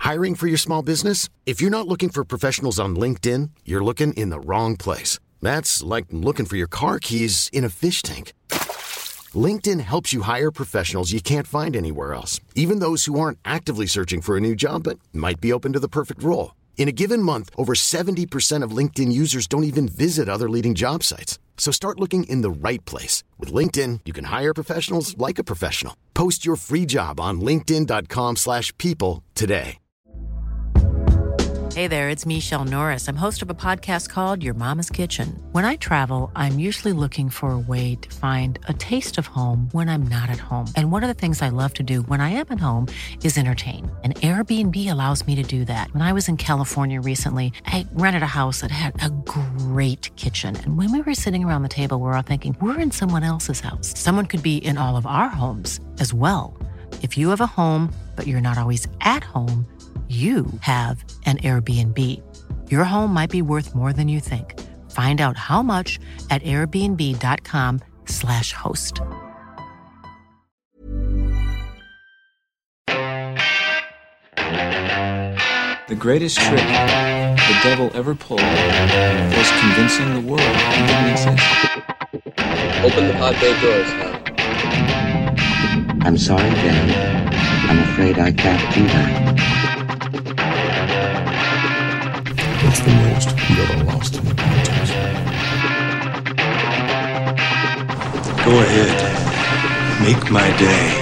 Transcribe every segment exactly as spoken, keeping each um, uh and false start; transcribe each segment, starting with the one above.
Hiring for your small business? If you're not looking for professionals on LinkedIn, you're looking in the wrong place. That's like looking for your car keys in a fish tank. LinkedIn helps you hire professionals you can't find anywhere else, even those who aren't actively searching for a new job but might be open to the perfect role. In a given month, over seventy percent of LinkedIn users don't even visit other leading job sites. So start looking in the right place. With LinkedIn, you can hire professionals like a professional. Post your free job on linkedin.com slash people today. Hey there, it's Michelle Norris. I'm host of a podcast called Your Mama's Kitchen. When I travel, I'm usually looking for a way to find a taste of home when I'm not at home. And one of the things I love to do when I am at home is entertain. And Airbnb allows me to do that. When I was in California recently, I rented a house that had a great kitchen. And when we were sitting around the table, we were all thinking, we're in someone else's house. Someone could be in all of our homes as well. If you have a home, but you're not always at home, you have an Airbnb. Your home might be worth more than you think. Find out how much at airbnb.com slash host. The greatest trick the devil ever pulled was convincing the world he didn't exist. Open the pod bay doors now. I'm sorry, Dan. I'm afraid I can't do that. What's the most you ever lost in the contest? Go ahead. Make my day.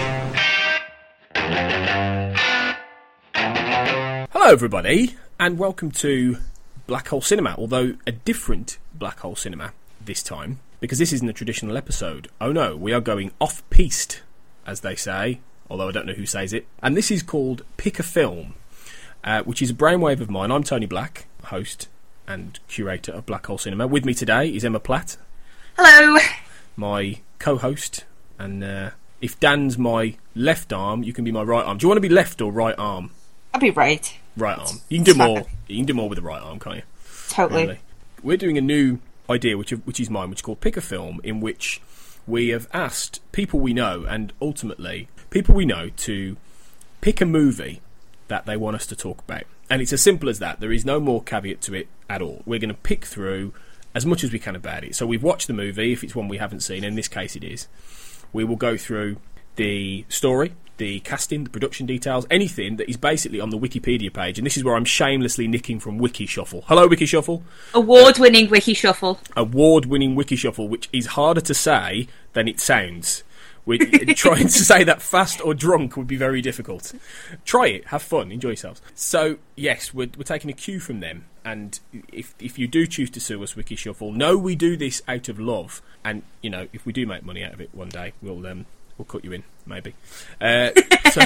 Hello everybody, and welcome to Black Hole Cinema, although a different Black Hole Cinema this time, because this isn't a traditional episode. Oh no, we are going off-piste, as they say, although I don't know who says it. And this is called Pick a Film, uh, which is a brainwave of mine. I'm Tony Black, host and curator of Black Hole Cinema. With me today is Emma Platt. Hello. My co-host, and uh, if Dan's my left arm, you can be my right arm. Do you want to be left or right arm? I'll be right. Right arm. You can do more. You can do more with the right arm, can't you? Totally. Really. We're doing a new idea, which which is mine, which is called Pick a Film, in which we have asked people we know, and ultimately people we know, to pick a movie that they want us to talk about. And it's as simple as that. There is no more caveat to it at all. We're going to pick through as much as we can about it. So we've watched the movie, if it's one we haven't seen. In this case, it is. We will go through the story, the casting, the production details, anything that is basically on the Wikipedia page. And this is where I'm shamelessly nicking from Wiki Shuffle. Hello, Wiki Shuffle. Award-winning Wiki Shuffle. Award-winning Wiki Shuffle, which is harder to say than it sounds. We're trying to say that fast or drunk would be very difficult. Try it, have fun, enjoy yourselves. So, yes, we're, we're taking a cue from them. And if if you do choose to sue us, Wiki Shuffle, know we do this out of love. And, you know, if we do make money out of it one day, we'll um, we'll cut you in, maybe. Uh, so,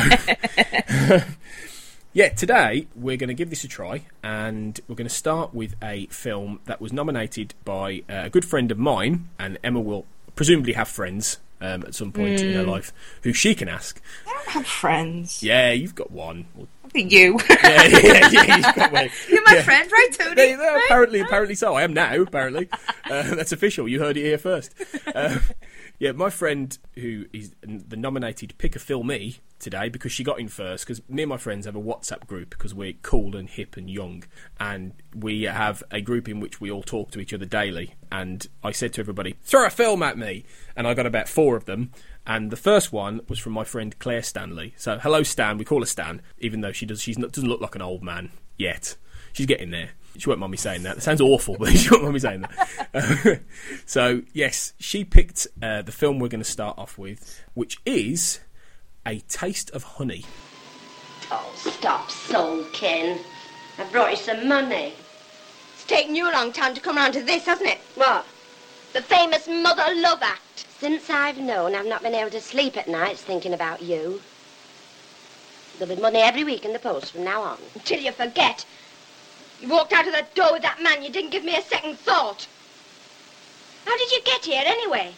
yeah, today we're going to give this a try. And we're going to start with a film that was nominated by uh, a good friend of mine. And Emma will presumably have friends Um, at some point mm. in her life, who she can ask. I don't have friends. Yeah, you've got one. I think you. yeah, yeah, yeah, you've got one. You're my yeah. friend, right, Tony? They, they, right? Apparently, apparently so. I am now, apparently. Uh, that's official. You heard it here first. Uh, yeah, my friend, who is the nominated Pick a Filmee today, because she got in first, because me and my friends have a WhatsApp group, because we're cool and hip and young, and we have a group in which we all talk to each other daily. And I said to everybody, throw a film at me, and I got about four of them. And the first one was from my friend Claire Stanley. So hello, Stan. We call her Stan, even though she does she's not, doesn't look like an old man yet. She's getting there. She won't mind me saying that. That sounds awful, but she won't mind me saying that. Uh, so yes, she picked uh, the film we're going to start off with, which is A Taste of Honey. Oh, stop sulking. I brought you some money. It's taken you a long time to come round to this, hasn't it? What? The famous Mother Love Act. Since I've known, I've not been able to sleep at nights thinking about you. There'll be money every week in the post from now on. Until you forget. You walked out of that door with that man. You didn't give me a second thought. How did you get here, anyway?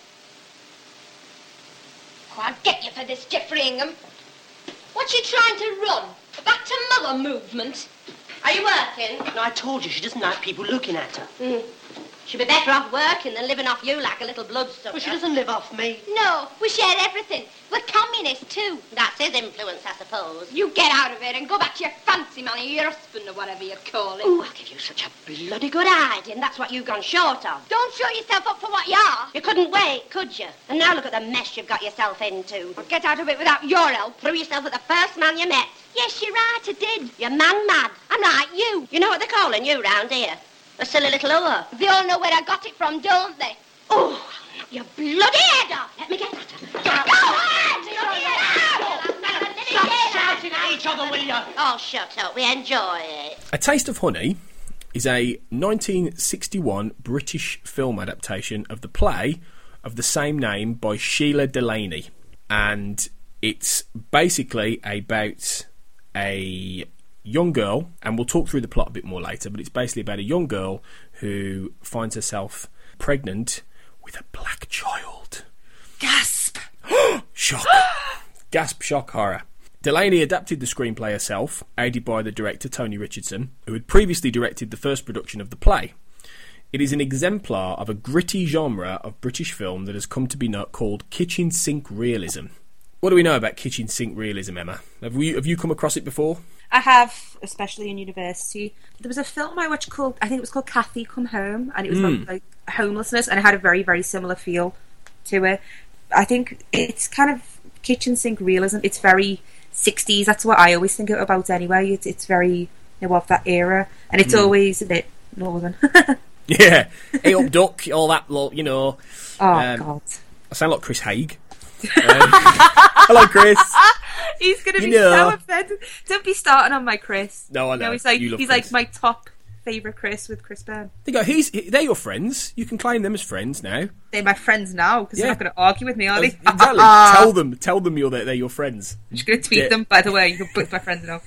Oh, I'll get you for this, Jeffrey Ingham. What you trying to run? A back to mother movement? Are you working? No, I told you she doesn't like people looking at her. Mm. She'd be better off working than living off you like a little bloodsucker. Well, she doesn't live off me. No, we share everything. We're communists, too. That's his influence, I suppose. You get out of it and go back to your fancy man or your husband or whatever you call it. Oh, I'll give you such a bloody good idea, and that's what you've gone short of. Don't show yourself up for what you are. You couldn't wait, could you? And now look at the mess you've got yourself into. Well, get out of it without your help. Threw yourself at the first man you met. Yes, you're right, I did. You're man mad. I'm like you. You know what they're calling you round here? A silly little whore. They all know where I got it from, don't they? Oh, I'll knock your bloody head off. Let me get that. Go on! Stop shouting at each other, will you? Oh, shut up. We enjoy it. A Taste of Honey is a nineteen sixty-one British film adaptation of the play of the same name by Sheila Delaney. And it's basically about a young girl, and we'll talk through the plot a bit more later, but it's basically about a young girl who finds herself pregnant with a black child. Gasp! Shock. Gasp, shock, horror. Delaney adapted the screenplay herself, aided by the director Tony Richardson, who had previously directed the first production of the play. It is an exemplar of a gritty genre of British film that has come to be called kitchen sink realism. What do we know about kitchen sink realism, Emma? Have we have you come across it before? I have, especially in university. There was a film I watched called, I think it was called Kathy Come Home, and it was Mm. about like homelessness, and it had a very, very similar feel to it. I think it's kind of kitchen sink realism. It's very sixties. That's what I always think about anyway. It's it's very, you know, of that era, and it's Mm. always a bit northern. Yeah. Hey up, duck, all that, lot, you know. Oh, Um, God. I sound like Chris Haig. Um, hello, Chris. He's going to You be know. so offended. Don't be starting on my Chris. No, I know. he's like You love he's Chris. like my top favourite Chris with Chris Byrne. They go, he's, they're your friends. You can claim them as friends now. They're my friends now because Yeah. they're not going to argue with me, are they? Exactly. Tell them, tell them you're their, they're your friends. I'm just going to tweet Yeah. them, by the way. You're both my friends now.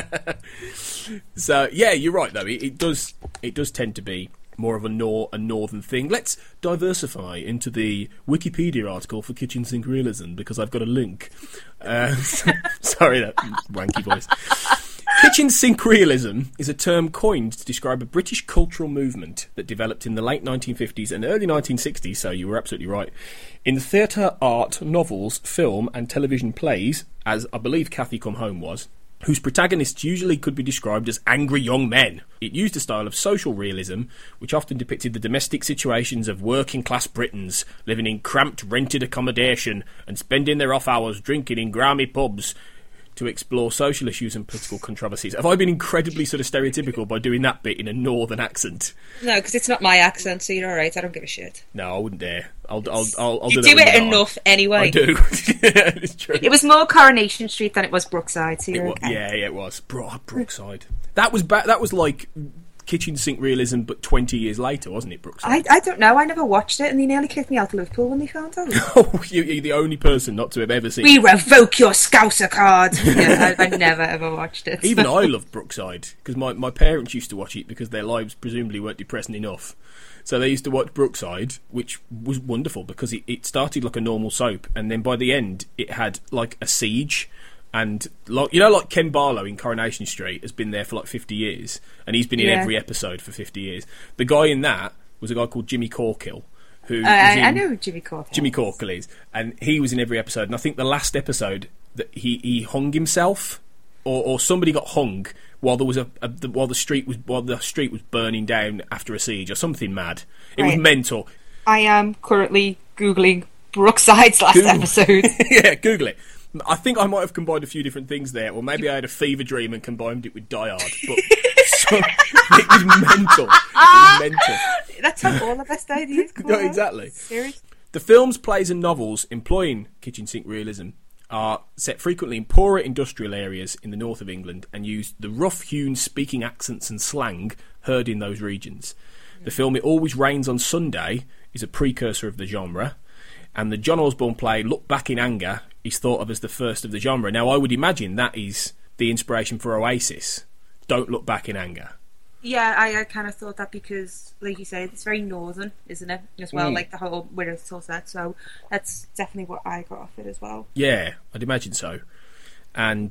So yeah, you're right though. It, it does it does tend to be more of a nor a northern thing. Let's diversify into the Wikipedia article for kitchen sink realism because I've got a link. Uh, sorry, that wanky voice. Kitchen sink realism is a term coined to describe a British cultural movement that developed in the late nineteen fifties and early nineteen sixties, so you were absolutely right, in theatre, art, novels, film and television plays, as I believe Kathy Come Home was, whose protagonists usually could be described as angry young men. It used a style of social realism, which often depicted the domestic situations of working-class Britons living in cramped rented accommodation and spending their off hours drinking in grimy pubs to explore social issues and political controversies. Have I been incredibly sort of stereotypical by doing that bit in a northern accent? No, because it's not my accent, so you're alright. I don't give a shit. No, I wouldn't dare. I'll, I'll, I'll, I'll You do that do when it you are. enough anyway. I do. It's true. It was more Coronation Street than it was Brookside, so It you're wa- okay. Yeah, yeah, it was. Bro- Brookside. That was ba- That was like kitchen sink realism, but twenty years later, wasn't it, Brookside? I, I don't know. I never watched it, and they nearly kicked me out of Liverpool when they found out. Oh, you, you're the only person not to have ever seen We it. revoke your Scouser card. Yeah, I, I never ever watched it. Even so. I loved Brookside, because my, my parents used to watch it because their lives presumably weren't depressing enough. So they used to watch Brookside, which was wonderful because it, it started like a normal soap, and then by the end it had like a siege. And like you know, like Ken Barlow in Coronation Street has been there for like fifty years, and he's been in Yeah. every episode for fifty years. The guy in that was a guy called Jimmy Corkill, who Uh, was I, in, I know who Jimmy Corkill. Jimmy Corkill is, and he was in every episode. And I think the last episode that he, he hung himself, or, or somebody got hung while there was a, a the, while the street was while the street was burning down after a siege or something mad. It was Right. mental. I am currently googling Brookside's last Google- episode. Yeah, Google it. I think I might have combined a few different things there, or maybe I had a fever dream and combined it with Die Hard. But so, it was mental. It was mental. That's how all the best ideas come No, out. exactly. Serious? The films, plays and novels employing kitchen sink realism are set frequently in poorer industrial areas in the north of England and use the rough-hewn speaking accents and slang heard in those regions. The film It Always Rains on Sunday is a precursor of the genre, and the John Osborne play Look Back in Anger is thought of as the first of the genre. Now, I would imagine that is the inspiration for Oasis. Don't look back in anger. Yeah, I, I kind of thought that because, like you said, it's very northern, isn't it? As well, Mm. like the whole where it's all set. So that's definitely what I got off it as well. Yeah, I'd imagine so. And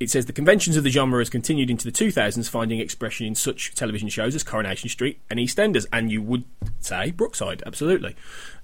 It says the conventions of the genre has continued into the two thousands, finding expression in such television shows as Coronation Street and EastEnders, and you would say Brookside, absolutely.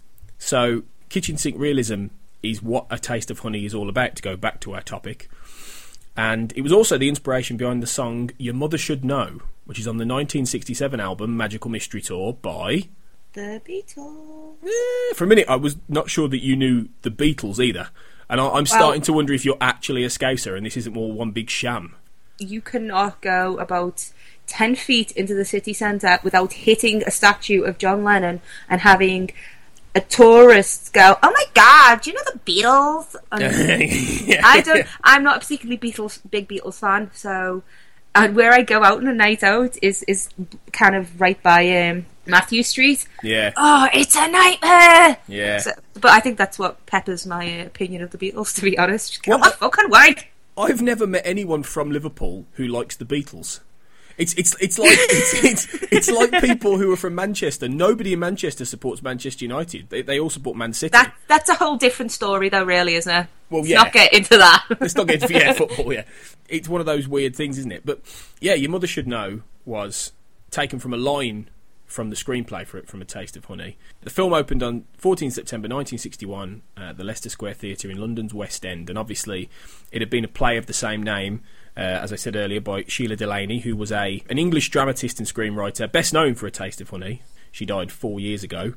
So kitchen sink realism is what A Taste of Honey is all about, to go back to our topic. And it was also the inspiration behind the song Your Mother Should Know, which is on the nineteen sixty-seven album Magical Mystery Tour by... The Beatles. Eh, for a minute I was not sure that you knew the Beatles either. And I, I'm starting well, to wonder if you're actually a Scouser and this isn't all one big sham. You cannot go about ten feet into the city centre without hitting a statue of John Lennon and having a tourist go, "Oh my God, do you know the Beatles?" yeah. I don't. I'm not a particularly Beatles big Beatles fan, so and where I go out on a night out is is kind of right by um, Matthew Street. Yeah. Oh, it's a nightmare. Yeah. So, but I think that's what peppers my opinion of the Beatles, to be honest. Come well, on, fucking work. I've never met anyone from Liverpool who likes the Beatles. It's it's it's like it's, it's it's like people who are from Manchester. Nobody in Manchester supports Manchester United. They they all support Man City. That that's a whole different story, though, really, isn't it? Well, Let's yeah. not get into that. Let's not get into yeah football. Yeah, it's one of those weird things, isn't it? But yeah, Your Mother Should Know was taken from a line from the screenplay for it, from A Taste of Honey. The film opened on fourteenth September nineteen sixty-one at the Leicester Square Theatre in London's West End, and obviously it had been a play of the same name. Uh, as I said earlier, by Sheila Delaney, who was a an English dramatist and screenwriter, best known for A Taste of Honey. She died four years ago,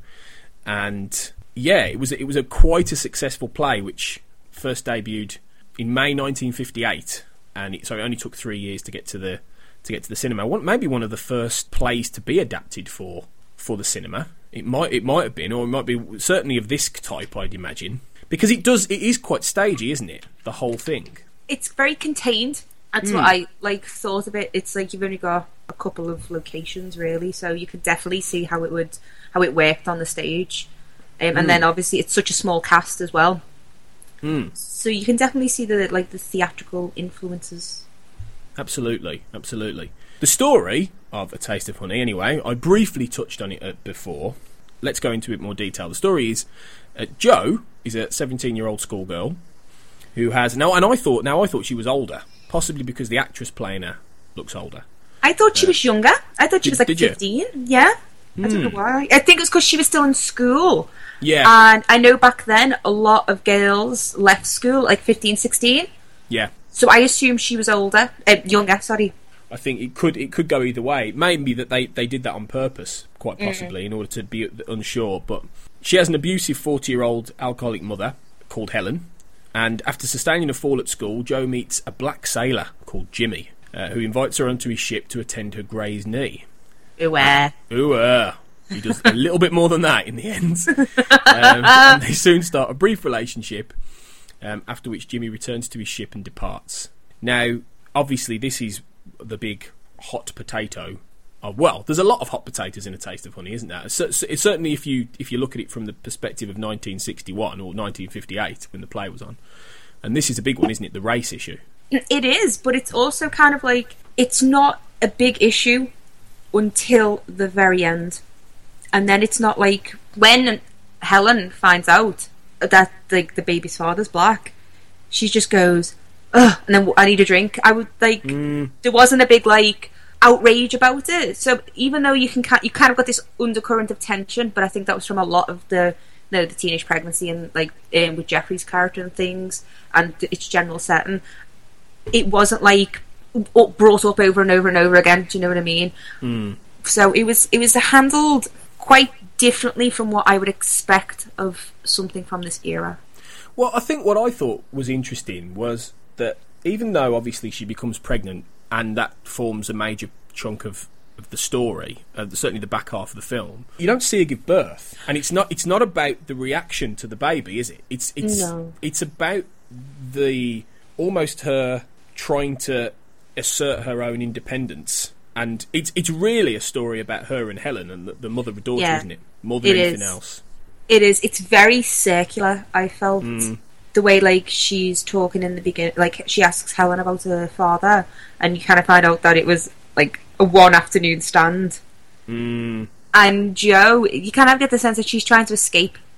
and yeah, it was it was a quite a successful play, which first debuted in May nineteen fifty-eight, and it, so it only took three years to get to the to get to the cinema. One, maybe one of the first plays to be adapted for for the cinema. It might it might have been, or it might be certainly of this type, I'd imagine, because it does it is quite stagey, isn't it? The whole thing. It's very contained. That's mm. what I like thought of it. It's like you've only got a couple of locations really, so you could definitely see how it would how it worked on the stage, um, and mm. then obviously it's such a small cast as well. Mm. So you can definitely see the like the theatrical influences. Absolutely, absolutely. The story of A Taste of Honey, anyway, I briefly touched on it before. Let's go into a bit more detail. The story is uh, Jo is a seventeen-year-old schoolgirl who has now, and I thought now I thought she was older. Possibly because the actress playing her looks older. I thought she uh, was younger. I thought she did, was like fifteen. Yeah. Mm. I don't know why. I think it's because she was still in school. Yeah. And I know back then a lot of girls left school like fifteen, sixteen. Yeah. So I assume she was older. Uh, younger, sorry. I think it could it could go either way. It may be that they, they did that on purpose, quite possibly, mm. in order to be unsure. But she has an abusive forty-year-old alcoholic mother called Helen. And after sustaining a fall at school, Jo meets a black sailor called Jimmy, uh, who invites her onto his ship to attend her grazed knee. Ooh, uh. Ooh, uh. He does a little bit more than that in the end. Um, and they soon start a brief relationship, um, after which Jimmy returns to his ship and departs. Now, obviously, this is the big hot potato. Oh, well, there's a lot of hot potatoes in A Taste of Honey, isn't there? So, so, certainly if you if you look at it from the perspective of nineteen sixty-one or nineteen fifty-eight, when the play was on. And this is a big one, isn't it? The race issue. It is, but it's also kind of like, it's not a big issue until the very end. And then it's not like, when Helen finds out that like the baby's father's black, she just goes, ugh, and then I need a drink. I would, like, mm. there wasn't a big, like, outrage about it. So even though you can you kind of got this undercurrent of tension, but I think that was from a lot of the you know, the teenage pregnancy and like um, with Jeffrey's character and things and its general setting, it wasn't like brought up over and over and over again. Do you know what I mean? Mm. So it was it was handled quite differently from what I would expect of something from this era. Well, I think what I thought was interesting was that even though obviously she becomes pregnant, and that forms a major chunk of, of the story, uh, certainly the back half of the film, you don't see her give birth, and it's not it's not about the reaction to the baby, is it? It's it's no. It's about the almost her trying to assert her own independence, and it's it's really a story about her and Helen and the, the mother and daughter, yeah, isn't it? More than it anything is. else. It is. It's very circular. I felt. Mm. The way, like, she's talking in the beginning, like, she asks Helen about her father, and you kind of find out that it was, like, a one afternoon stand. Mm. And Jo, you kind of get the sense that she's trying to escape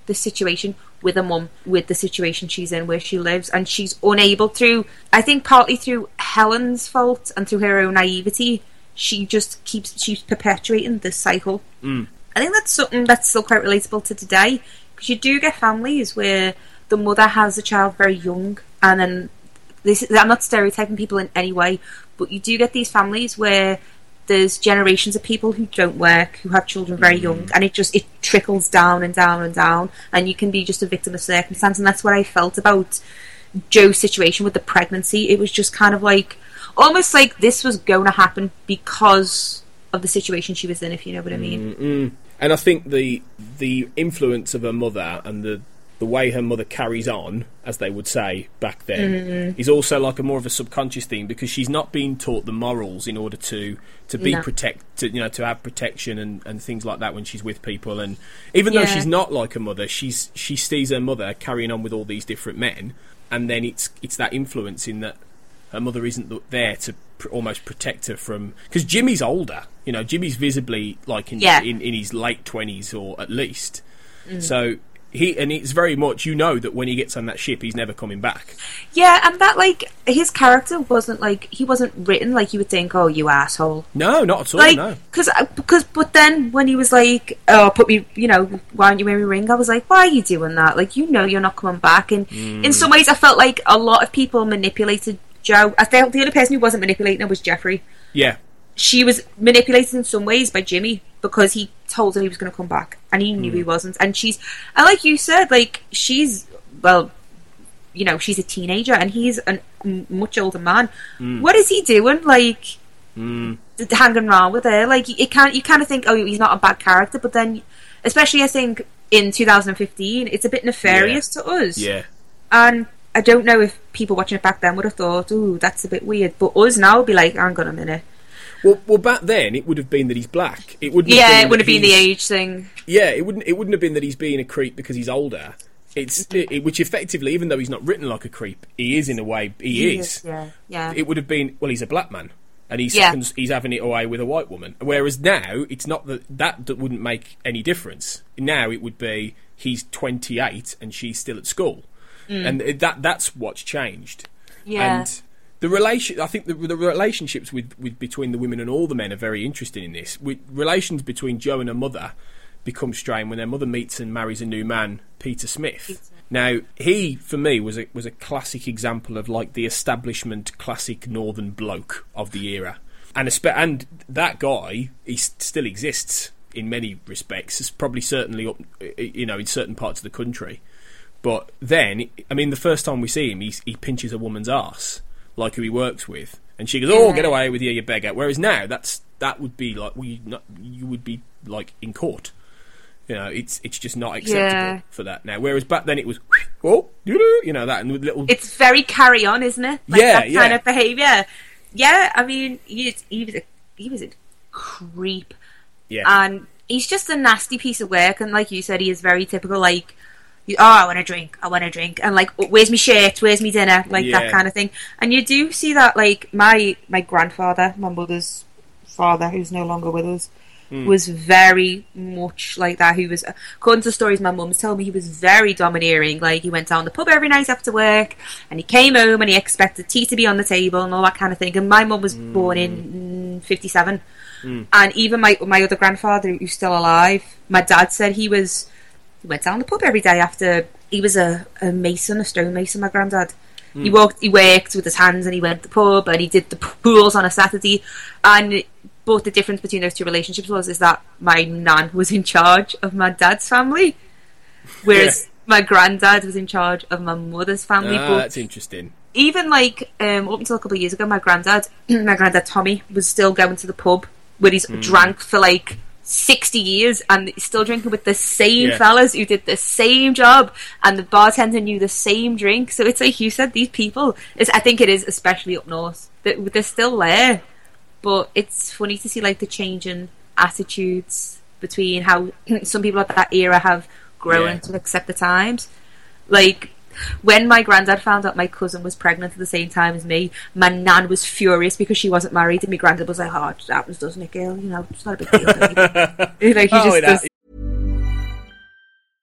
the situation with a mum, with the situation she's in where she lives, and she's unable to, I think partly through Helen's fault and through her own naivety, she just keeps, she's perpetuating this cycle. Mm. I think that's something that's still quite relatable to today, because you do get families where the mother has a child very young, and then this, I'm not stereotyping people in any way, but you do get these families where there's generations of people who don't work, who have children very young, and it just, it trickles down and down and down, and you can be just a victim of circumstance. And that's what I felt about Joe's situation with the pregnancy. It was just kind of like, almost like this was going to happen because of the situation she was in, if you know what I mean. Mm-mm. And I think the the influence of her mother and the the way her mother carries on, as they would say back then, Mm. is also like a more of a subconscious thing, because she's not being taught the morals in order to to be No. protect, to, you know, to have protection and, and things like that when she's with people. And even though Yeah. she's not like her mother, she's she sees her mother carrying on with all these different men, and then it's it's that influence in that her mother isn't th- there to pr- almost protect her from, because Jimmy's older, you know, Jimmy's visibly like in Yeah. in, in his late twenties or at least, Mm. so. He, and it's very much, you know, that when he gets on that ship, he's never coming back. Yeah, and that, like, his character wasn't, like, he wasn't written like you would think, oh, you asshole. No, not at all, Like, no. Cause, because, but then when he was like, oh, put me, you know, why don't you wear me ring? I was like, why are you doing that? Like, you know you're not coming back. And Mm. in some ways, I felt like a lot of people manipulated Joe. I felt the only person who wasn't manipulating her was Jeffrey. Yeah. She was manipulated in some ways by Jimmy, because he told her he was going to come back, and he knew Mm. he wasn't. And she's, and like you said, like, she's, well, you know, she's a teenager, and he's a m- much older man. Mm. What is he doing? Like, Mm. th- hanging around with her? Like, you can't, you kind of think, oh, he's not a bad character, but then, especially I think in two thousand fifteen, it's a bit nefarious to us. Yeah. And I don't know if people watching it back then would have thought, ooh, that's a bit weird. But us now would be like, hang on a minute. Well, well, back then it would have been that he's black. It wouldn't. Yeah, have been it would have that been the he's- age thing. Yeah, it wouldn't. It wouldn't have been that he's being a creep because he's older. It's it, it- which effectively, even though he's not written like a creep, he is in a way. He, He is. is, yeah, yeah. It would have been, well, he's a black man, and he's Yeah. he's having it away with a white woman. Whereas now, it's not that that that wouldn't make any difference. Now it would be he's twenty-eight and she's still at school, Mm. and it- that that's what's changed. Yeah. And the relation, I think the, the relationships with, with between the women and all the men are very interesting in this. With relations between Joe and her mother become strained when their mother meets and marries a new man, Peter Smith. Peter. Now, he for me was a was a classic example of like the establishment classic northern bloke of the era, and espe- and that guy he s- still exists in many respects. It's probably certainly up, you know, in certain parts of the country. But then, I mean, the first time we see him, he he pinches a woman's arse, like who he works with, and she goes, "Oh, get away with you, you beggar." Whereas now, that's that would be like, well, you not you would be like in court. You know, it's it's just not acceptable Yeah. for that now. Whereas back then, it was, oh, you know, that and with little. It's very carry on, isn't it? Like Yeah, that kind yeah. of behaviour. Yeah, I mean, he, he was a he was a creep, Yeah. and he's just a nasty piece of work. And like you said, he is very typical. Like, oh, I want to drink, I want to drink, and like, oh, where's my shirt? Where's my dinner? Like Yeah. that kind of thing. And you do see that. Like my my grandfather, my mother's father, who's no longer with us, Mm. was very much like that. He was, according to stories my mum's told me, he was very domineering. Like, he went down the pub every night after work, and he came home and he expected tea to be on the table and all that kind of thing. And my mum was Mm. born in fifty-seven, Mm. and even my my other grandfather, who's still alive, my dad said he was he went down the pub every day after. He was a, a mason, a stonemason. My granddad. He Mm. walked, he worked with his hands, and he went to the pub, and he did the pools on a Saturday. And but the difference between those two relationships was is that my nan was in charge of my dad's family, whereas my granddad was in charge of my mother's family. Ah, but that's interesting. even like um, up until a couple of years ago, my granddad, my granddad Tommy, was still going to the pub where he's Mm. drank for like sixty years, and he's still drinking with the same Yeah. fellas who did the same job, and the bartender knew the same drink. So it's like you said, these people, it's, I think it is especially up north, that they're still there. But it's funny to see like the change in attitudes between how some people at that era have grown Yeah. to accept the times. Like, when my granddad found out my cousin was pregnant at the same time as me, my nan was furious because she wasn't married, and my granddad was like, "Oh, it just happens, doesn't it, girl? You know, it's not a big deal." Like, he Oh, just it does.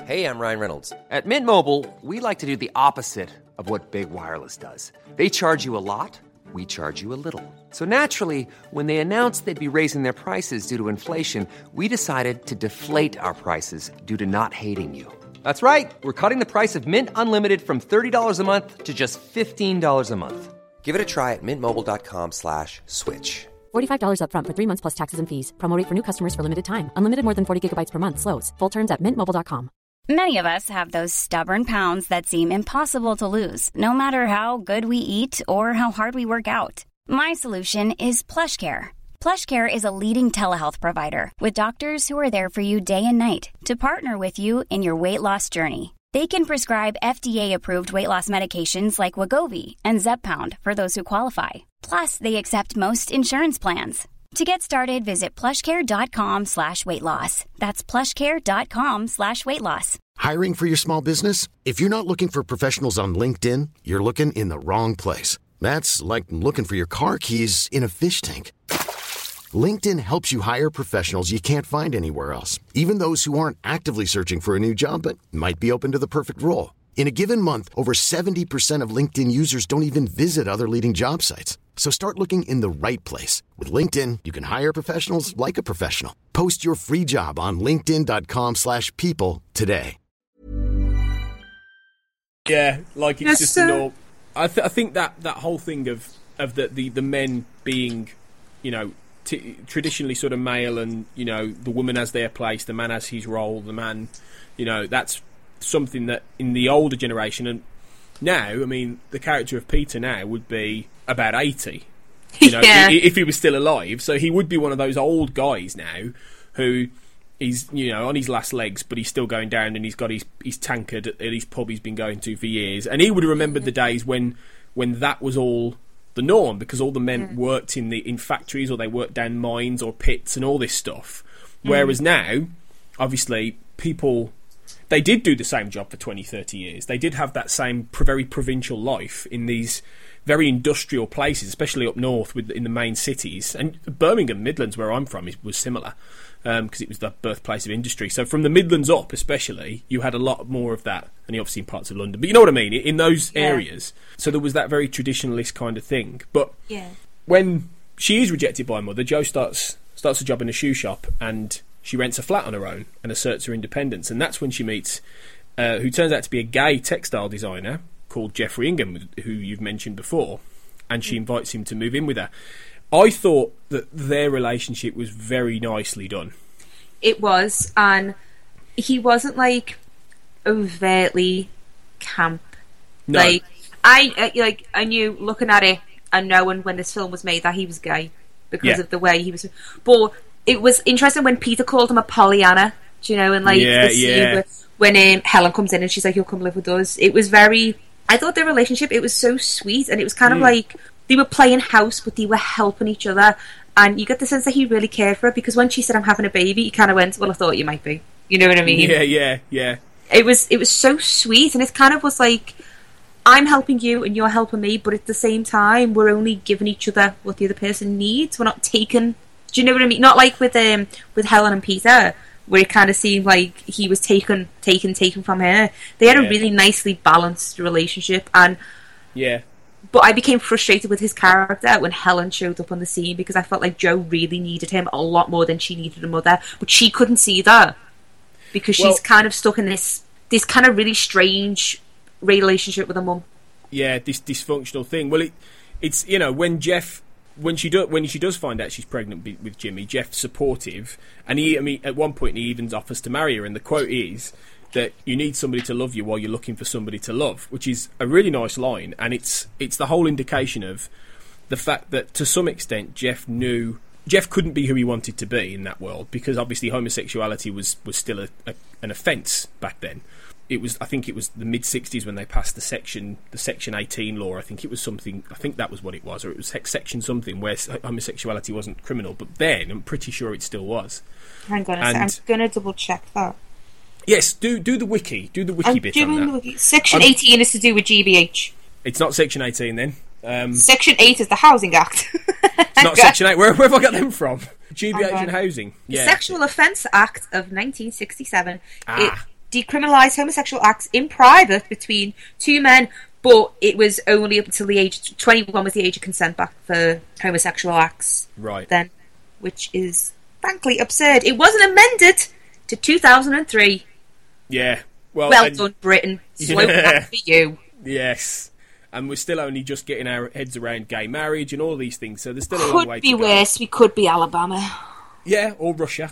Hey, I'm Ryan Reynolds. At Mint Mobile, we like to do the opposite of what Big Wireless does. They charge you a lot, we charge you a little. So naturally, when they announced they'd be raising their prices due to inflation, we decided to deflate our prices due to not hating you. That's right. We're cutting the price of Mint Unlimited from thirty dollars a month to just fifteen dollars a month. Give it a try at mintmobile.com slash switch. forty-five dollars up front for three months plus taxes and fees. Promo rate for new customers for limited time. Unlimited more than forty gigabytes per month. Slows full terms at mint mobile dot com. Many of us have those stubborn pounds that seem impossible to lose, no matter how good we eat or how hard we work out. My solution is PlushCare. PlushCare is a leading telehealth provider with doctors who are there for you day and night to partner with you in your weight loss journey. They can prescribe F D A-approved weight loss medications like Wegovy and Zepbound for those who qualify. Plus, they accept most insurance plans. To get started, visit plushcare.com slash weight loss. That's plushcare.com slash weight loss. Hiring for your small business? If you're not looking for professionals on LinkedIn, you're looking in the wrong place. That's like looking for your car keys in a fish tank. LinkedIn helps you hire professionals you can't find anywhere else, even those who aren't actively searching for a new job but might be open to the perfect role. In a given month, over seventy percent of LinkedIn users don't even visit other leading job sites. So start looking in the right place. With LinkedIn, you can hire professionals like a professional. Post your free job on linkedin.com slash people today. Yeah, like it's Yes, just sir. a norm. I, th- I think that, that whole thing of, of the, the, the men being, you know, t- traditionally sort of male and, you know, the woman has their place, the man has his role, the man, you know, that's something that in the older generation, and now, I mean, the character of Peter now would be about eighty, you know, Yeah. i- if he was still alive. So he would be one of those old guys now who he's, you know, on his last legs, but he's still going down, and he's got his, his tankard at his pub he's been going to for years. And he would have remembered the days when when that was all the norm, because all the men Yeah. worked in the in factories, or they worked down mines or pits and all this stuff. Whereas now, obviously, people, they did do the same job for twenty, thirty years. They did have that same pr- very provincial life in these very industrial places, especially up north with in the main cities. And Birmingham, Midlands, where I'm from, is, was similar, because um, it was the birthplace of industry. So from the Midlands up, especially, you had a lot more of that, and obviously in parts of London. But you know what I mean, in those Yeah. areas. So there was that very traditionalist kind of thing. But Yeah. when she is rejected by her mother, Jo starts starts a job in a shoe shop, and she rents a flat on her own and asserts her independence. And that's when she meets, uh, who turns out to be a gay textile designer called Jeffrey Ingham, who you've mentioned before, and she invites him to move in with her. I thought that their relationship was very nicely done. It was, and he wasn't like overtly camp. No. Like I uh, like I knew looking at it and knowing when this film was made that he was gay because Yeah. of the way he was. But it was interesting when Peter called him a Pollyanna, do you know, and like Yeah, the scene yeah. where, when um, Helen comes in and she's like, "You'll come live with us." It was very. I thought their relationship, it was so sweet, and it was kind of Mm. like they were playing house, but they were helping each other, and you get the sense that he really cared for her, because when she said, "I'm having a baby," he kind of went, "Well, I thought you might be." You know what I mean? Yeah, yeah, yeah. It was it was so sweet, and it kind of was like, I'm helping you and you're helping me, but at the same time, we're only giving each other what the other person needs. We're not taking. Do you know what I mean? Not like with um with Helen and Peter, where it kind of seemed like he was taken, taken, taken from her. They had Yeah. a really nicely balanced relationship, and Yeah. but I became frustrated with his character when Helen showed up on the scene, because I felt like Jo really needed him a lot more than she needed her mother, but she couldn't see that because Well- she's kind of stuck in this this kind of really strange relationship with her mum. Yeah, this dysfunctional thing. Well, it, it's, you know, when Jeff, when she do, when she does find out she's pregnant bi- with Jimmy, Jeff's supportive, and he, I mean, at one point he even offers to marry her, and the quote is that you need somebody to love you while you're looking for somebody to love, which is a really nice line, and it's it's the whole indication of the fact that to some extent Jeff knew Jeff couldn't be who he wanted to be in that world, because obviously homosexuality was was still a, a, an offence back then. It was, I think it was the mid sixties when they passed the section, the Section eighteen law. I think it was something, I think that was what it was, or it was section something where homosexuality wasn't criminal. But then, I'm pretty sure it still was. Hang on a And- sec, I'm going to double check that. Yes, do do the wiki, do the wiki I'm bit doing on that. the wiki. Section I'm- eighteen is to do with G B H. It's not Section eighteen then. Um, Section eight is the Housing Act. it's not Section eight. Where, where have I got them from? G B H Hang on. and housing. The Yeah. Sexual Offence Act of nineteen sixty-seven. Ah. It decriminalised homosexual acts in private between two men, but it was only up until the age twenty-one was the age of consent back for homosexual acts. Right. Then, which is frankly absurd. It wasn't amended to two thousand three. Yeah. Well, well and, done, Britain. Slow yeah. clap for you. Yes. And we're still only just getting our heads around gay marriage and all these things, so there's still a could long way to go. Could be worse. We could be Alabama. Yeah, or Russia.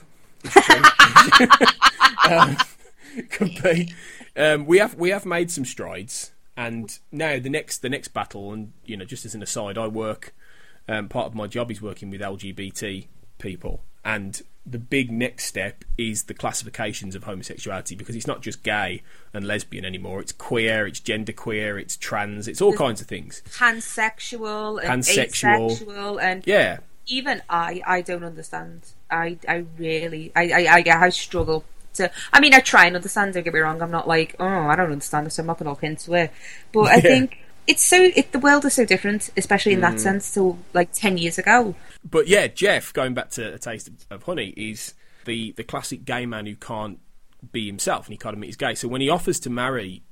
um, could be. Um, we have we have made some strides, and now the next the next battle, and you know, just as an aside, I work. Um, part of my job is working with L G B T people, and the big next step is the classifications of homosexuality, because it's not just gay and lesbian anymore. It's queer, it's genderqueer, it's trans, it's all There's kinds of things. Pansexual and Pansexual. asexual, and yeah. Even I, I don't understand. I, I really, I, I, I, I struggle to. I mean, I try and understand. Don't get me wrong. I'm not like, oh, I don't understand this, so I'm not going to look into it. But I yeah. think it's so. It, the world is so different, especially in mm. that sense, to like ten years ago. But yeah, Jeff, going back to A Taste of Honey, is the the classic gay man who can't be himself and he can't admit he's gay. So when he offers to marry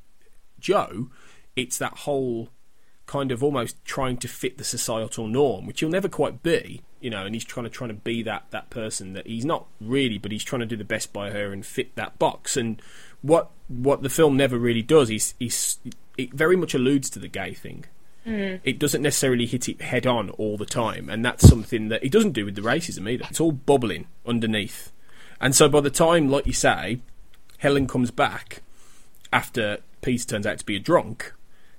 Jo, it's that whole kind of almost trying to fit the societal norm, which he'll never quite be, you know, and he's trying to trying to be that that person that he's not really, but he's trying to do the best by her and fit that box. And what what the film never really does is is it very much alludes to the gay thing. Mm. It doesn't necessarily hit it head on all the time, and that's something that it doesn't do with the racism either. It's all bubbling underneath. And so by the time, like you say, Helen comes back after Peter turns out to be a drunk,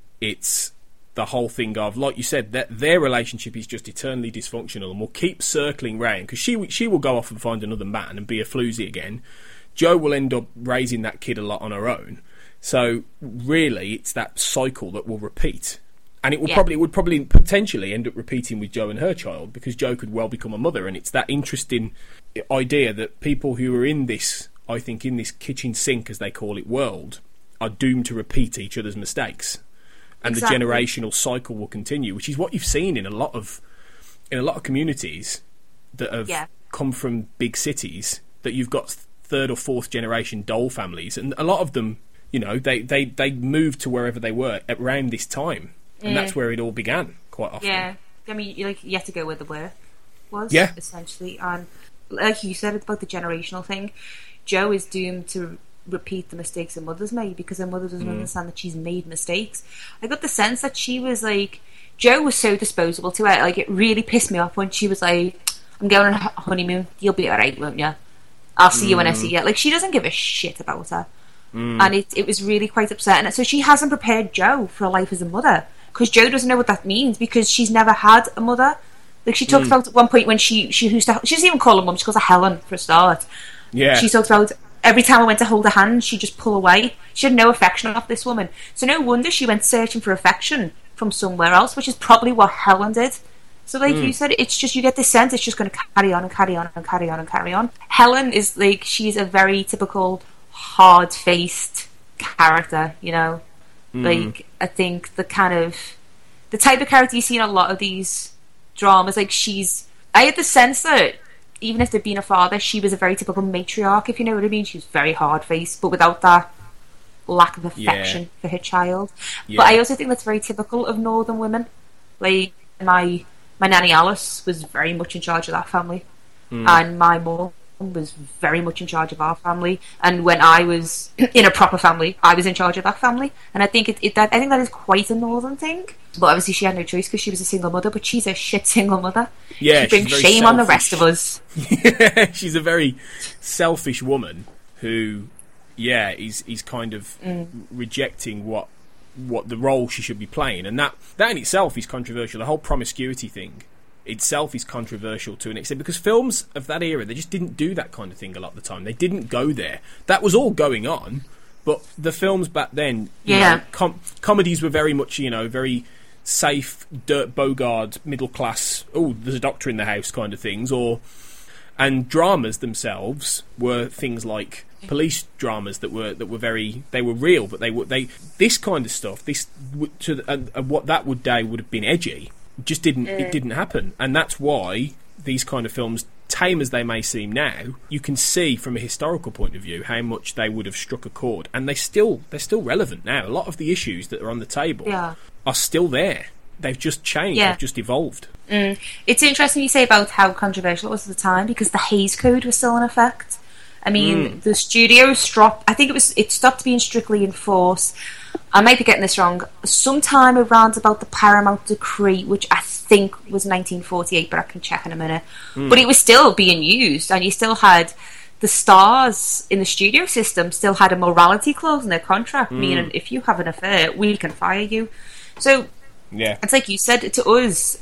it's the whole thing of, like you said, that their relationship is just eternally dysfunctional and will keep circling round, because she she will go off and find another man and be a floozy again. Jo will end up raising that kid a lot on her own. So really, it's that cycle that will repeat, and it will yeah. probably it would probably potentially end up repeating with Jo and her child, because Jo could well become a mother. And it's that interesting idea that people who are in this, I think, in this kitchen sink, as they call it, world, are doomed to repeat each other's mistakes. And exactly. the generational cycle will continue, which is what you've seen in a lot of in a lot of communities that have yeah. come from big cities. That you've got third or fourth generation Dole families, and a lot of them, you know, they they, they moved to wherever they were around this time, and yeah. that's where it all began. Quite often, yeah. I mean, you like you had to go where the were was, yeah. essentially, and like you said about the generational thing, Jo is doomed to repeat the mistakes her mother's made, because her mother doesn't mm. understand that she's made mistakes. I got the sense that she was like, Jo was so disposable to her. Like, it really pissed me off when she was like, I'm going on a honeymoon, you'll be alright, won't you? I'll see mm. you when I see you. Like, she doesn't give a shit about her. Mm. And it, it was really quite upsetting. So she hasn't prepared Jo for a life as a mother, because Jo doesn't know what that means, because she's never had a mother. Like, she talked mm. about at one point when she, she used to, she doesn't even call her mum, she calls her Helen for a start. Yeah. She talked about every time I went to hold her hand, she'd just pull away. She had no affection off this woman. So no wonder she went searching for affection from somewhere else, which is probably what Helen did. So like mm. you said, it's just, you get this sense it's just going to carry on and carry on and carry on and carry on. Helen is like, she's a very typical hard-faced character, you know? Mm. Like, I think the kind of, the type of character you see in a lot of these dramas, like she's, I had the sense that even if there'd been a father, she was a very typical matriarch, if you know what I mean. She was very hard-faced, but without that lack of affection yeah. for her child. Yeah. But I also think that's very typical of northern women. Like, my my nanny Alice was very much in charge of that family. Mm. And my mum was very much in charge of our family. And when I was in a proper family, I was in charge of that family. And I think it, it that I think that is quite a northern thing. But obviously she had no choice because she was a single mother, but she's a shit single mother. Yeah, she brings shame selfish. on the rest of us. Yeah, she's a very selfish woman who, yeah, is is kind of mm. rejecting what what the role she should be playing. And that, that in itself is controversial. The whole promiscuity thing itself is controversial to an extent, because films of that era, they just didn't do that kind of thing a lot of the time. They didn't go there. That was all going on, but the films back then, you yeah. know, com- comedies were very much, you know, very safe, Dirt Bogard, middle class, oh, there's a doctor in the house kind of things, or and dramas themselves were things like police dramas that were that were very, they were real, but they were they this kind of stuff, this to uh, uh, what that would day would have been edgy, just didn't mm. it didn't happen, and that's why these kind of films, tame as they may seem now, you can see from a historical point of view how much they would have struck a chord, and they still they're still relevant now. A lot of the issues that are on the table yeah. are still there. They've just changed. Yeah. They've just evolved. Mm. It's interesting you say about how controversial it was at the time, because the Hays Code was still in effect. I mean, Mm. the studio stopped. I think it was it stopped being strictly enforced. I might be getting this wrong. Sometime around about the Paramount Decree, which I think was nineteen forty-eight, but I can check in a minute. Mm. But it was still being used, and you still had the stars in the studio system still had a morality clause in their contract, Mm. meaning if you have an affair, we can fire you. So yeah, it's like you said to us.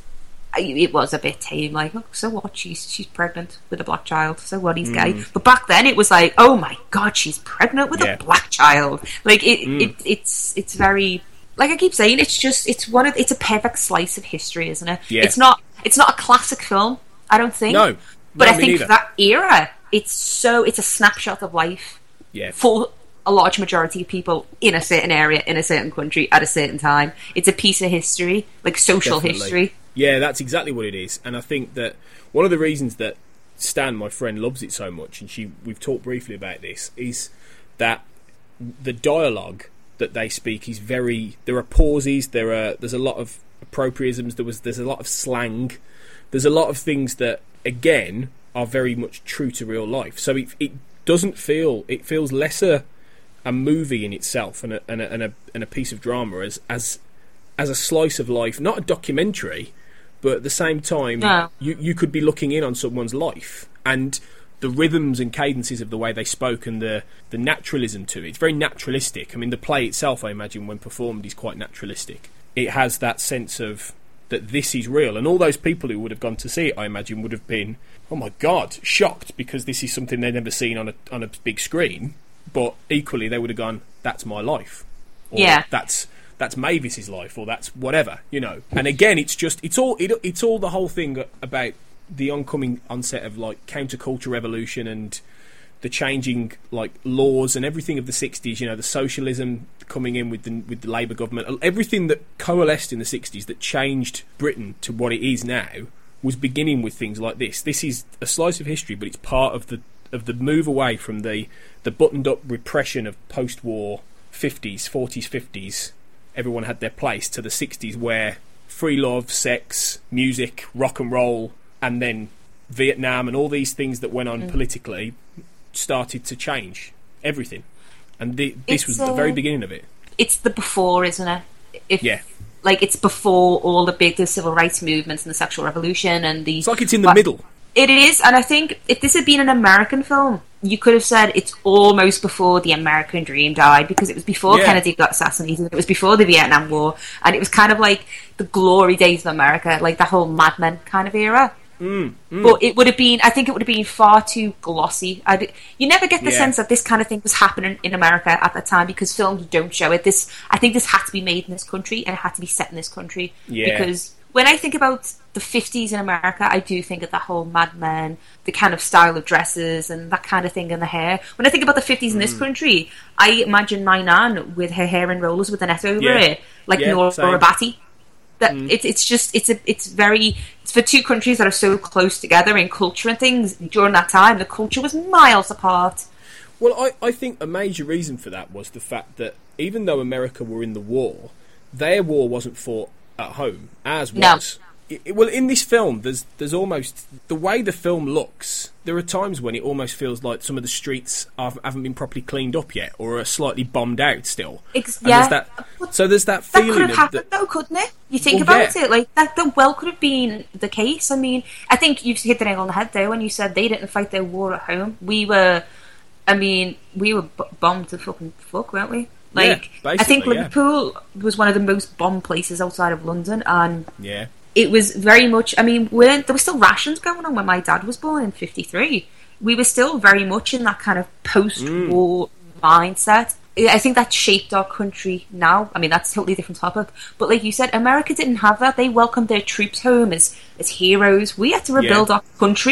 It was a bit tame, like, oh, so what? She's she's pregnant with a black child. So what? He's gay. Mm. But back then, it was like, oh my god, she's pregnant with Yeah. a black child. Like it, Mm. it, it's it's very like I keep saying, it's just it's one of it's a perfect slice of history, isn't it? Yeah. It's not it's not a classic film, I don't think. No, but no, I me think neither. for that era, it's so it's a snapshot of life. Yeah. For a large majority of people in a certain area, in a certain country, at a certain time. It's a piece of history, like social Definitely. history. Yeah, that's exactly what it is. And I think that one of the reasons that Stan, my friend, loves it so much, and she we've talked briefly about this, is that the dialogue that they speak is very... There are pauses, there are there's a lot of appropriatisms, there was there's a lot of slang, there's a lot of things that, again, are very much true to real life. So it, it doesn't feel... It feels lesser a movie in itself and a, and a, and a, and a piece of drama as, as, as a slice of life, not a documentary... But at the same time, No. you, you could be looking in on someone's life, and the rhythms and cadences of the way they spoke and the, the naturalism to it. It's very naturalistic. I mean, the play itself, I imagine, when performed, is quite naturalistic. It has that sense of that this is real. And all those people who would have gone to see it, I imagine, would have been, oh my God, shocked, because this is something they'd never seen on a on a big screen. But equally, they would have gone, that's my life. Or Yeah. that's... that's Mavis's life, or that's whatever, you know. And again, it's just it's all it, it's all the whole thing about the oncoming onset of like counterculture revolution and the changing like laws and everything of the sixties. You know, the socialism coming in with the with the Labour government, everything that coalesced in the sixties that changed Britain to what it is now was beginning with things like this. This is a slice of history, but it's part of the of the move away from the the buttoned up repression of post-war fifties, forties, fifties. Everyone had their place, to the sixties where free love, sex, music, rock and roll, and then Vietnam and all these things that went on Mm. politically started to change everything. And the, this It's, was the uh, very beginning of it. It's the before, isn't it? If, Yeah. Like, it's before all the big the civil rights movements and the sexual revolution and the... It's like it's in the middle. It is, and I think if this had been an American film, you could have said it's almost before the American dream died, because it was before Yeah. Kennedy got assassinated, it was before the Vietnam War, and it was kind of like the glory days of America, like the whole Mad Men kind of era. Mm, mm. But it would have been, I think it would have been far too glossy. I'd, you never get the Yeah. sense that this kind of thing was happening in America at that time, because films don't show it. This, I think this had to be made in this country, and it had to be set in this country. Yeah. Because when I think about the fifties in America, I do think of that whole Mad Men, the kind of style of dresses and that kind of thing, and the hair. When I think about the fifties in this Mm. country, I imagine my nan with her hair in rollers with a net over Yeah. it, like Yeah, Nora same. Batty. That Mm. it's it's just it's a it's very it's for two countries that are so close together in culture and things. During that time, the culture was miles apart. Well, I, I think a major reason for that was the fact that even though America were in the war, their war wasn't fought at home, as No. was. It, well, in this film, there's there's almost... The way the film looks, there are times when it almost feels like some of the streets are, haven't been properly cleaned up yet, or are slightly bombed out still. Ex- And yeah. there's that, so there's that That feeling could have of... happened, that, though, couldn't it? You think Well, about yeah. it, like that. That well could have been the case. I mean, I think you've hit the nail on the head there when you said they didn't fight their war at home. We were, I mean, we were b- bombed to fucking fuck, weren't we? Like, Yeah, I think basically, yeah. Liverpool was one of the most bombed places outside of London, and yeah. it was very much. I mean, we're, there were still rations going on when my dad was born in fifty-three. We were still very much in that kind of post-war mindset. I think that shaped our country now. I mean, that's a totally different topic. But like you said, America didn't have that. They welcomed their troops home as, as heroes. We had to rebuild Yeah. our country.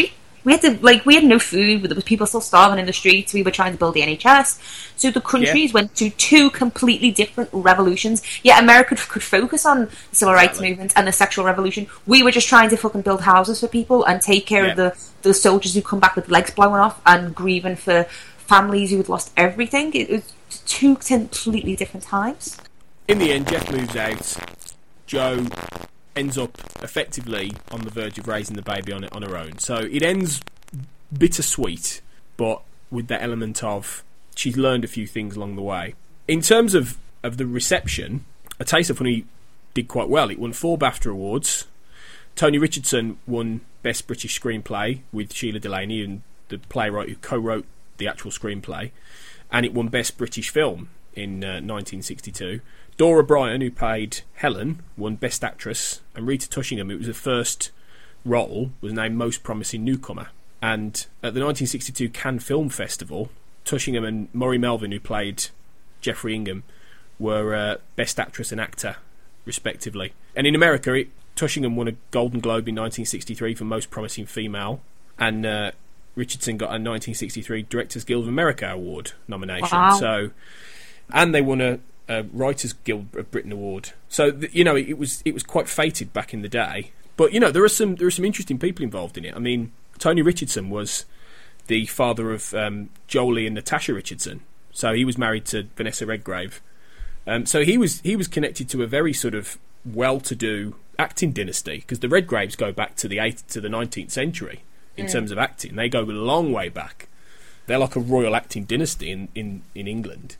We had to, like, we had no food. There was people still starving in the streets. We were trying to build the N H S. So the countries yeah. went to two completely different revolutions. Yeah, America could focus on the civil rights exactly. movement and the sexual revolution. We were just trying to fucking build houses for people and take care yeah. of the, the soldiers who come back with legs blowing off and grieving for families who had lost everything. It was two completely different times. In the end, Jeff moves out. Jo ends up effectively on the verge of raising the baby on it on her own. So it ends bittersweet, but with that element of she's learned a few things along the way. In terms of, of the reception, A Taste of Honey did quite well. It won four BAFTA awards. Tony Richardson won Best British Screenplay with Sheila Delaney, and the playwright who co-wrote the actual screenplay, and it won Best British Film in uh, nineteen sixty-two. Dora Bryan, who played Helen, won Best Actress, and Rita Tushingham, it was her first role, was named Most Promising Newcomer. And at the nineteen sixty-two Cannes Film Festival, Tushingham and Maury Melvin, who played Jeffrey Ingham, were uh, Best Actress and Actor, respectively. And in America, it, Tushingham won a Golden Globe in nineteen sixty-three for Most Promising Female, and uh, Richardson got a nineteen sixty-three Directors Guild of America Award nomination. Wow. So, and they won a Uh, Writers Guild of Britain Award. So th- you know, it was it was quite fated back in the day. But you know, there are some there are some interesting people involved in it. I mean, Tony Richardson was the father of um, Jolie and Natasha Richardson. So he was married to Vanessa Redgrave. Um, so he was he was connected to a very sort of well-to-do acting dynasty, because the Redgraves go back to the eighth to the nineteenth century in mm. terms of acting. They go a long way back. They're like a royal acting dynasty in, in, in England.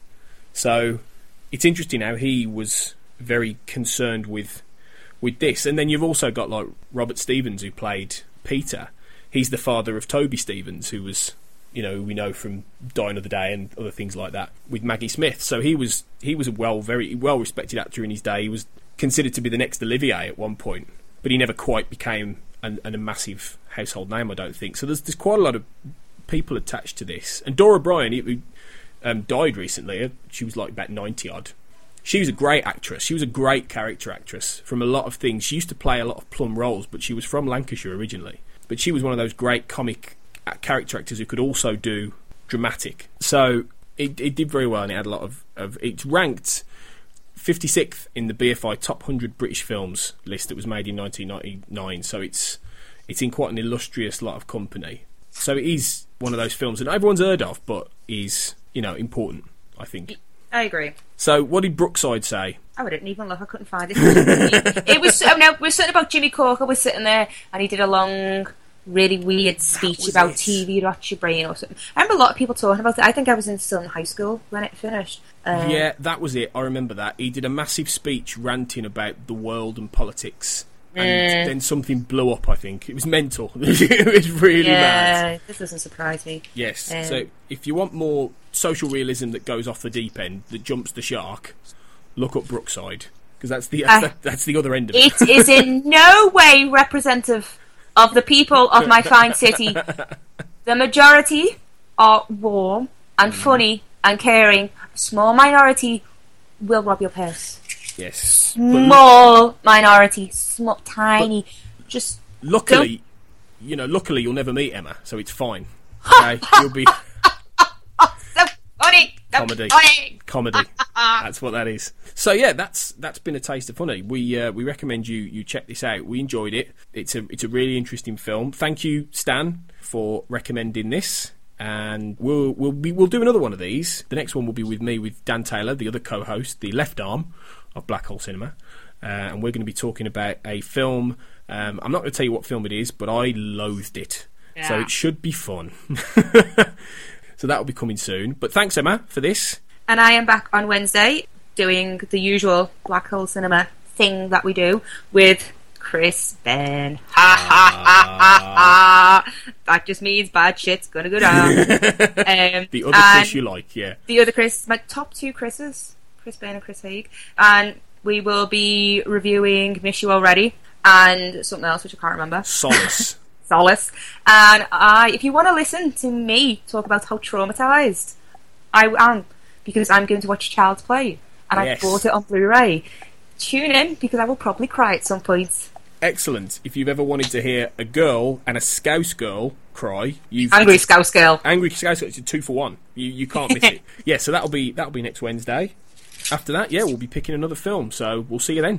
So it's interesting how he was very concerned with with this. And then you've also got like Robert Stevens, who played Peter. He's the father of Toby Stevens, who was, you know, we know from Die Another Day and other things like that, with Maggie Smith. So he was he was a well very well respected actor in his day. He was considered to be the next Olivier at one point, but he never quite became an, an, a massive household name, I don't think. So there's there's quite a lot of people attached to this. And Dora Bryan, who Um, died recently. She was like about ninety odd. She was a great actress. She was a great character actress from a lot of things. She used to play a lot of plum roles, but she was from Lancashire originally. But she was one of those great comic character actors who could also do dramatic. So it, it did very well, and it had a lot of, of it's ranked fifty-sixth in the B F I Top one hundred British Films list that was made in nineteen ninety-nine. So it's it's in quite an illustrious lot of company. So it is one of those films that everyone's heard of, but is, you know, important, I think. I agree. So, what did Brookside say? Oh, I didn't even look. I couldn't find it. It was. Oh no, we were sitting about Jimmy Corker. Was sitting there, and he did a long, really weird speech about it. T V rots your brain or something. I remember a lot of people talking about it. I think I was in still in high school when it finished. Um, yeah, that was it. I remember that. He did a massive speech ranting about the world and politics. And mm. then something blew up, I think. It was mental. It was really yeah, mad. Yeah, this doesn't surprise me. Yes. Um, so if you want more social realism that goes off the deep end, that jumps the shark, look up Brookside. Because that's the uh, that's the other end of it. It is in no way representative of the people of my fine city. The majority are warm and mm. funny and caring. A small minority will rob your purse. Yes. Small but, minority, small, tiny, just. Luckily, don't... you know, luckily you'll never meet Emma, so it's fine. Okay, you'll be. So funny, so comedy, funny. comedy. That's what that is. So yeah, that's that's been A Taste of Honey. We uh, we recommend you you check this out. We enjoyed it. It's a it's a really interesting film. Thank you, Stan, for recommending this. And we'll we'll be, we'll do another one of these. The next one will be with me, with Dan Taylor, the other co-host, the left arm of Black Hole Cinema, uh, and we're going to be talking about a film. Um, I'm not going to tell you what film it is, but I loathed it, yeah. So it should be fun. So that will be coming soon. But thanks, Emma, for this. And I am back on Wednesday doing the usual Black Hole Cinema thing that we do with Chris Ben. Ha ha ha ha ha. That just means bad shit's gonna go down. um, the other Chris you like, yeah. The other Chris, my top two Chris's, Chris Ben and Chris Haig. And we will be reviewing Miss You Already and something else which I can't remember. Solace. Solace. And I, if you want to listen to me talk about how traumatised I am because I'm going to watch Child's Play and yes. I bought it on Blu-ray, tune in because I will probably cry at some point. excellent. If you've ever wanted to hear a girl and a Scouse girl cry, you've Angry Scouse girl. Angry Scouse girl. It's a two for one. You you can't miss it. Yeah, so that'll be that'll be next Wednesday. After that, yeah, we'll be picking another film. So we'll see you then.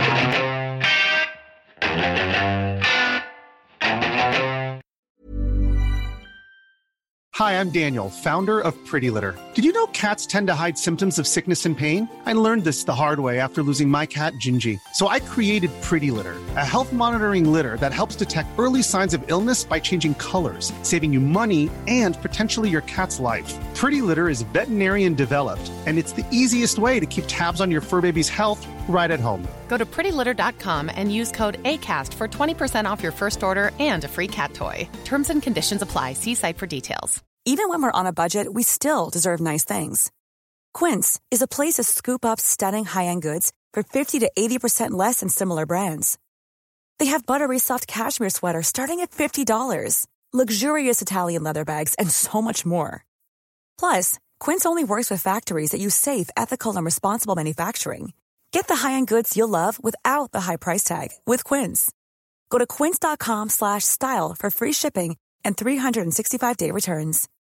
Hi, I'm Daniel, founder of Pretty Litter. Did you know cats tend to hide symptoms of sickness and pain? I learned this the hard way after losing my cat, Gingy. So I created Pretty Litter, a health monitoring litter that helps detect early signs of illness by changing colors, saving you money and potentially your cat's life. Pretty Litter is veterinarian developed, and it's the easiest way to keep tabs on your fur baby's health right at home. Go to pretty litter dot com and use code ACAST for twenty percent off your first order and a free cat toy. Terms and conditions apply. See site for details. Even when we're on a budget, we still deserve nice things. Quince is a place to scoop up stunning high-end goods for fifty to eighty percent less than similar brands. They have buttery soft cashmere sweaters starting at fifty dollars, luxurious Italian leather bags, and so much more. Plus, Quince only works with factories that use safe, ethical, and responsible manufacturing. Get the high-end goods you'll love without the high price tag with Quince. Go to quince dot com slash style for free shipping and three sixty-five day returns.